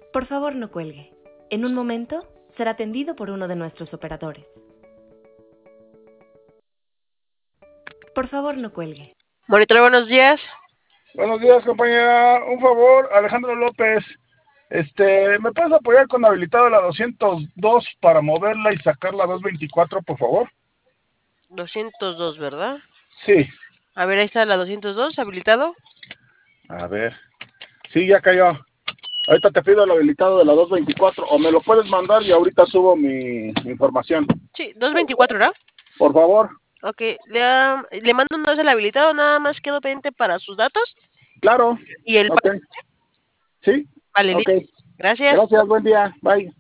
Por favor, no cuelgue. En un momento será atendido por uno de nuestros operadores. Por favor, no cuelgue. Monitor, buenos días. Buenos días, compañera. Un favor, Alejandro López. ¿Me puedes apoyar con habilitado la 202 para moverla y sacar la 224, por favor? 202, ¿verdad? Sí. A ver, ahí está la 202, habilitado. A ver. Sí, ya cayó. Ahorita te pido el habilitado de la 224 o me lo puedes mandar y ahorita subo mi información. Sí, 224, ¿verdad? Por favor. Ok, le mando una vez el habilitado, nada más quedo pendiente para sus datos. Claro. Y el... Ok. ¿Sí? Vale, Ok. listo. Gracias. Gracias, buen día. Bye.